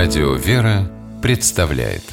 Радио «Вера» представляет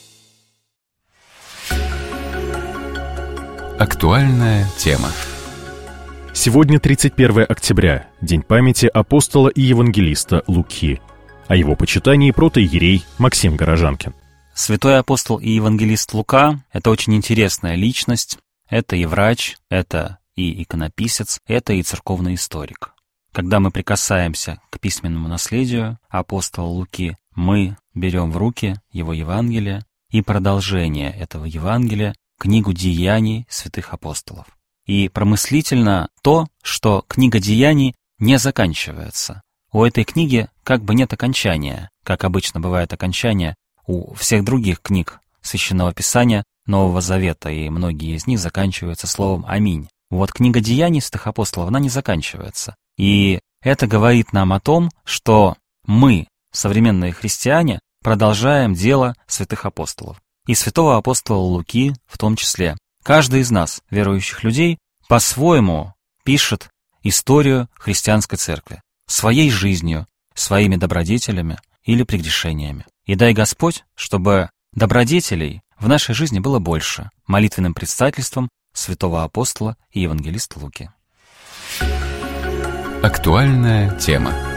актуальная тема. Сегодня 31 октября, день памяти апостола и евангелиста Луки. О его почитании протоиерей Максим Горожанкин. Святой апостол и евангелист Лука — это очень интересная личность. Это и врач, это и иконописец, это и церковный историк. Когда мы прикасаемся к письменному наследию апостола Луки, мы берем в руки его Евангелие и продолжение этого Евангелия, книгу деяний святых апостолов. И промыслительно то, что книга деяний не заканчивается. У этой книги как бы нет окончания, как обычно бывает окончание у всех других книг Священного Писания Нового Завета, и многие из них заканчиваются словом «Аминь». Вот книга деяний святых апостолов, она не заканчивается. И это говорит нам о том, что мы, современные христиане, продолжаем дело святых апостолов. И святого апостола Луки в том числе. Каждый из нас, верующих людей, по-своему пишет историю христианской церкви. Своей жизнью, своими добродетелями или прегрешениями. И дай Господь, чтобы добродетелей в нашей жизни было больше, молитвенным предстательством святого апостола и евангелиста Луки. Актуальная тема.